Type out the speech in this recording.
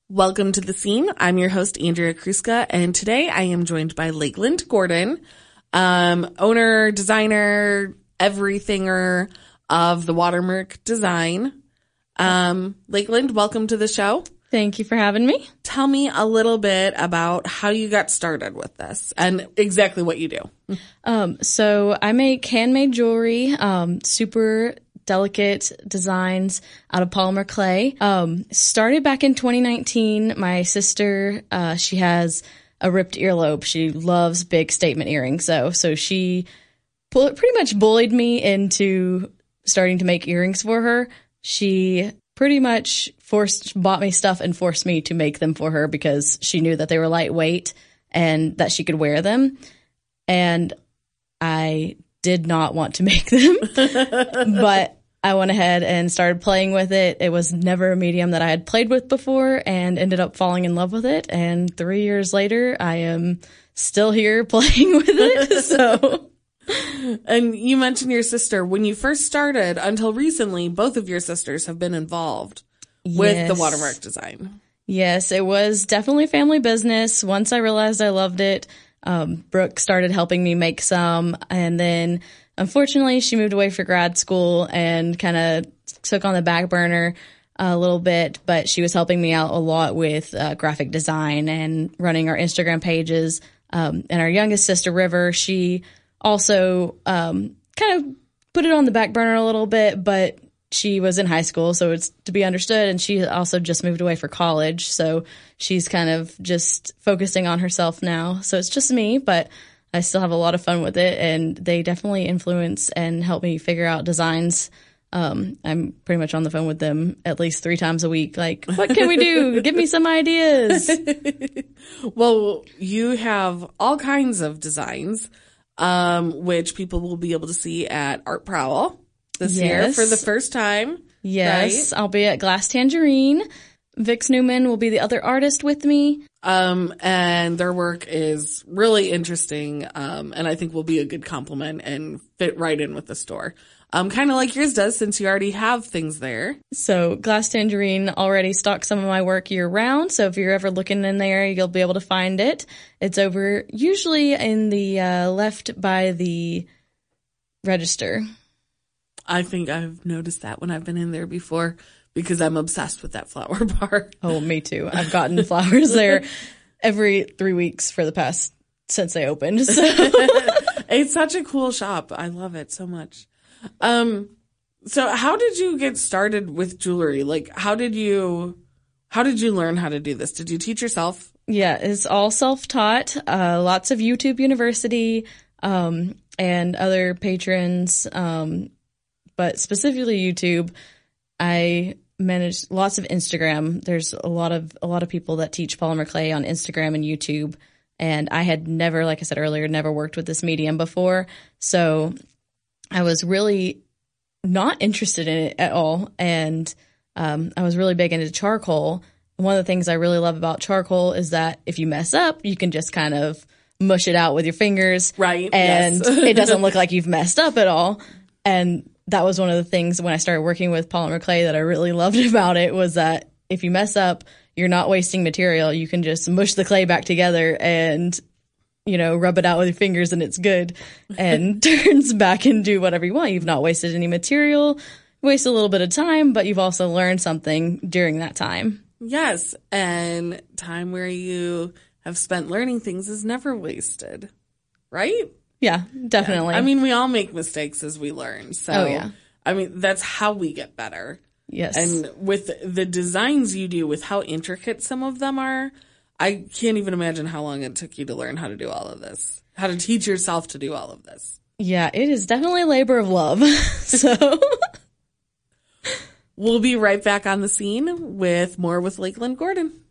Welcome to The Scene. I'm your host, Andrea Kruska, and today I am joined by Lakeland Gordon, owner, designer, everythinger of the Watermark Design. Lakeland, welcome to the show. Thank you for having me. Tell me a little bit about how you got started with this and exactly what you do. So I make handmade jewelry, super delicate designs out of polymer clay. Started back in 2019. My sister, she has a ripped earlobe. She loves big statement earrings. So she pretty much bullied me into starting to make earrings for her. She pretty much bought me stuff and forced me to make them for her because she knew that they were lightweight and that she could wear them. And I did not want to make them, but I went ahead and started playing with it. It was never a medium that I had played with before and ended up falling in love with it. And 3 years later, I am still here playing with it. So. And you mentioned your sister. When you first started, until recently, both of your sisters have been involved with the Watermark Design. Yes, it was definitely family business. Once I realized I loved it, Brooke started helping me make some. And then, unfortunately, she moved away for grad school and kind of took on the back burner a little bit. But she was helping me out a lot with graphic design and running our Instagram pages. And our youngest sister, River, she also kind of put it on the back burner a little bit, but she was in high school, so it's to be understood. And she also just moved away for college, so she's kind of just focusing on herself now. So it's just me, but I still have a lot of fun with it, and they definitely influence and help me figure out designs. I'm pretty much on the phone with them at least 3 times a week. Like, what can we do? Give me some ideas. Well, you have all kinds of designs, which people will be able to see at Art Prowl this year for the first time. Yes, right? I'll be at Glass Tangerine. Vix Newman will be the other artist with me. And their work is really interesting, and I think will be a good complement and fit right in with the store. Kind of like yours does, since you already have things there. So Glass Tangerine already stocks some of my work year round. So if you're ever looking in there, you'll be able to find it. It's over usually in the left by the register. I think I've noticed that when I've been in there before because I'm obsessed with that flower bar. Oh, me too. I've gotten flowers there every 3 weeks since they opened. So. It's such a cool shop. I love it so much. So how did you get started with jewelry? Like, how did you learn how to do this? Did you teach yourself? Yeah, it's all self-taught. Lots of YouTube University, and other patrons, but specifically YouTube. I manage lots of Instagram. There's a lot of people that teach polymer clay on Instagram and YouTube. And I had never, like I said earlier, never worked with this medium before. So I was really not interested in it at all. And I was really big into charcoal. One of the things I really love about charcoal is that if you mess up, you can just kind of mush it out with your fingers. Right. And yes. It doesn't look like you've messed up at all. And that was one of the things when I started working with polymer clay that I really loved about it, was that if you mess up, you're not wasting material. You can just mush the clay back together and, rub it out with your fingers and it's good and turns back and do whatever you want. You've not wasted any material, wasted a little bit of time, but you've also learned something during that time. Yes. And time where you have spent learning things is never wasted. Right? Yeah, definitely. Yeah. I mean, we all make mistakes as we learn. So, yeah. I mean, that's how we get better. Yes. And with the designs you do, with how intricate some of them are, I can't even imagine how long it took you to learn how to do all of this, how to teach yourself to do all of this. Yeah, it is definitely a labor of love. So we'll be right back on The Scene with more with Lakeland Gordon.